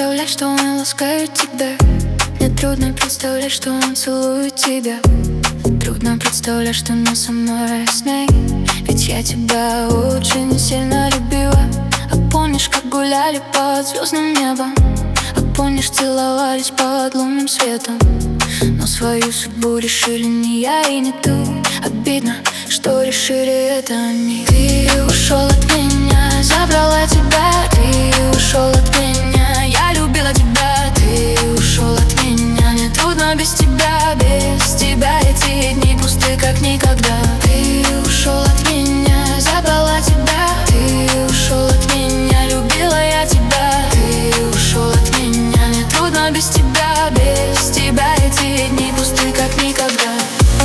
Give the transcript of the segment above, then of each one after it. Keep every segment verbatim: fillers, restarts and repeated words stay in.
представлять, что он ласкает тебя. Мне трудно представлять, что он целует тебя. Трудно представлять, что не со мной, а с ней. Ведь я тебя очень сильно любила. А помнишь, как гуляли под звездным небом? А помнишь, целовались под лунным светом? Но свою судьбу решили не я и не ты. Обидно, что решили это они. Ты ушел от меня, забрала тебя. Ты ушел от меня, я любила тебя. Ты ушел от меня, мне трудно без тебя. Без тебя эти дни пусты, как никогда. Ты ушел от меня, забрала тебя. Ты ушел от меня, любила я тебя. Ты ушел от меня, мне трудно без тебя. Без тебя эти дни пусты, как никогда.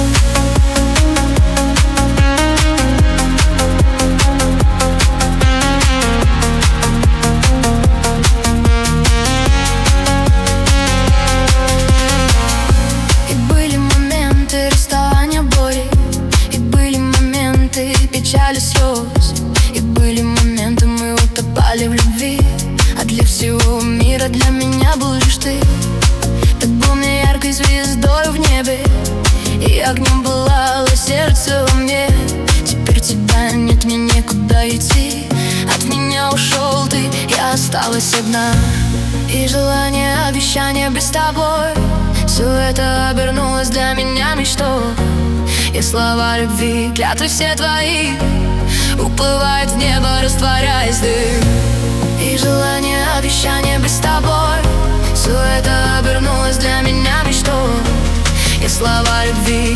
Печали, слез. И были моменты, мы утопали в любви. А для всего мира для меня был лишь ты. Ты был мне яркой звездой в небе, и огнем пылало сердце во мне. Теперь тебя нет, мне некуда идти. От меня ушел ты, я осталась одна. И желание, обещание быть с тобой, все это обернулось для меня мечтой. И слова любви, клятвы все твои, уплывают в небо, растворяясь в дым. И желание, обещание быть с тобой, все это обернулось для меня мечтой. И слова любви,